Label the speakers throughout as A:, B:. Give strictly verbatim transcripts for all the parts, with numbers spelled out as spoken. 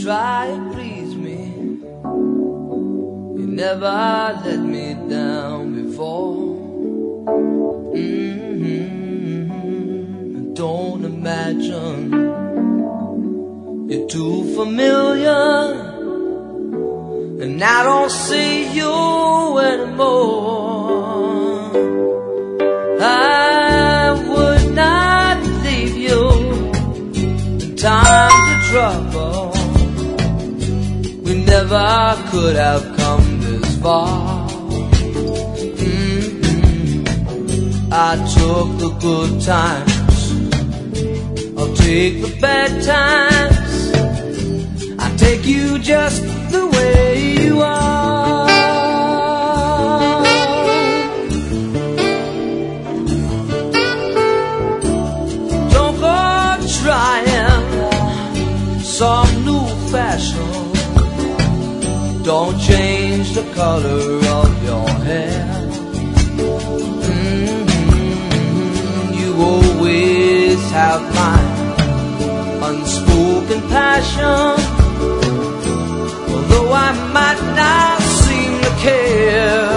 A: try and please me. You never let me down before. Mm-hmm. Don't imagine you're too familiar, and I don't see you anymore. I would not leave you in times of trouble. We never could have come this far. Mm-hmm. I took the good times, I'll take the bad times. I take you just the way you are. Don't go trying some new fashion. Don't change the color of your hair. Mm-hmm. You always have my unspoken passion. Although I might not seem to care,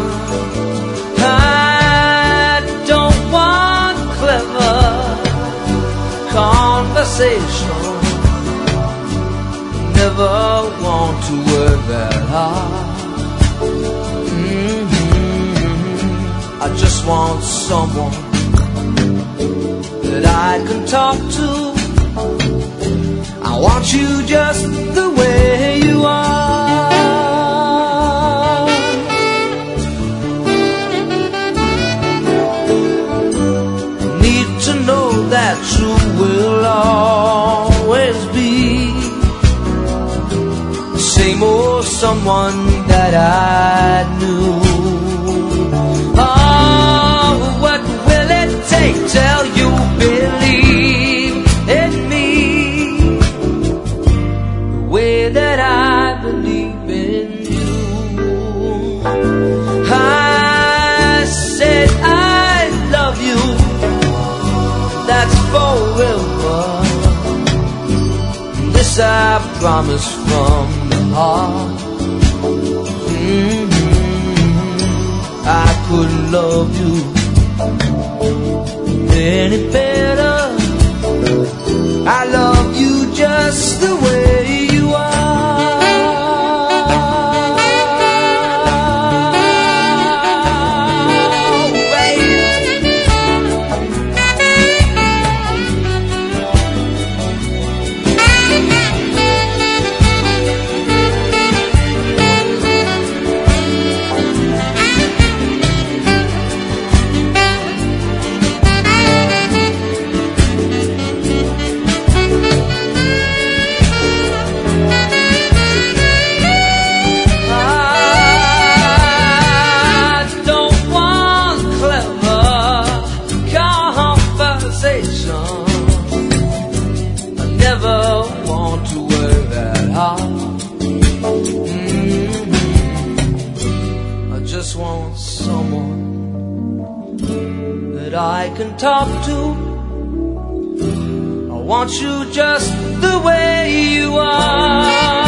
A: I don't want clever conversation. Never want to work that hard. Mm-hmm. I just want someone that I can talk to. I want you just the way you are. Need to know that you will always be the same old someone that I knew. Oh, what will it take till you believe in me that I believe in you? I said I love you, that's forever. This I promise from the heart. Mm-hmm. I couldn't love you any better. I love you just the way you are. I never want to work that hard. Mm-hmm. I just want someone that I can talk to. I want you just the way you are.